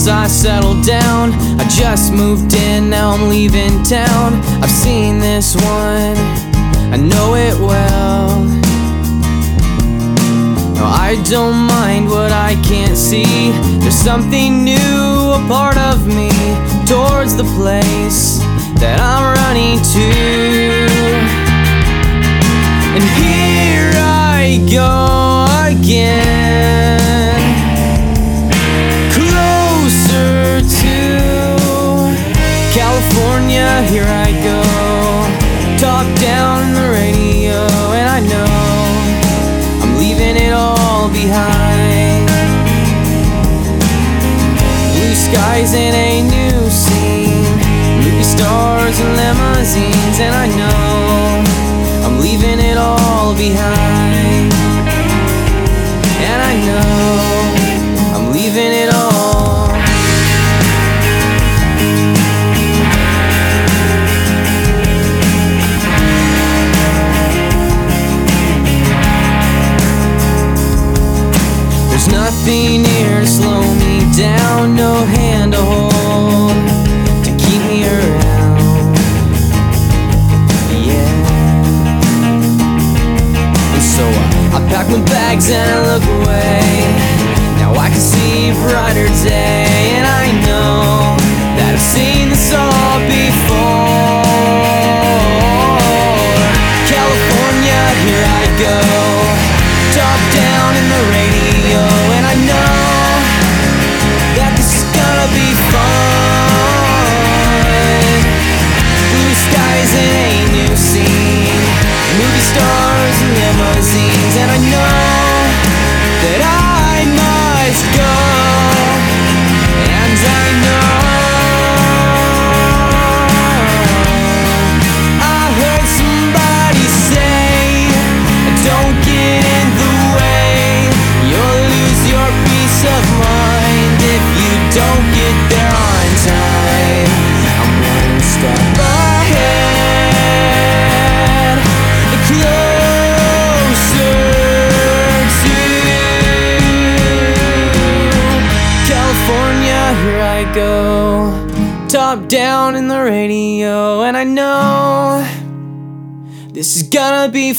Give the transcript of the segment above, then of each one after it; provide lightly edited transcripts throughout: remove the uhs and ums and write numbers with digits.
I settled down. I just moved in, now I'm leaving town. I've seen this one, I know it well. No, I don't mind what I can't see. There's something new, a part of me, towards the place that I'm running to. And here I go again, closer to California. Here I go, top down in the radio, and I know I'm leaving it all behind. Blue skies and a new scene, movie stars and limousines, and I know I'm leaving it all behind. And I know I'm leaving it all. There's nothing here to slow me down, no hand to hold to keep me around. Yeah. And so I pack my bags and I look away. Now I can see a brighter day, and I know that I've seen this all before. California, here I go, top down in the radio, and I know that this is gonna be fun. Blue skies and a new scene, movie stars and limousines, and I know that I must go. And I know I heard somebody say, don't get in the way, you'll lose your peace of mind if you don't get there on time. I'm one step ahead, closer to California. Here I go, top down in the radio, and I know this is gonna be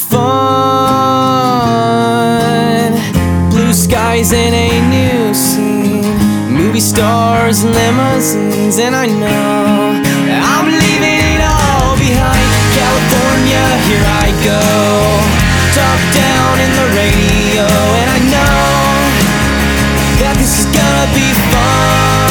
fun. Blue skies and a new scene, movie stars and limousines, and I know that I'm leaving it all behind. California, here I go, top down in the radio, and I know that this is gonna be fun.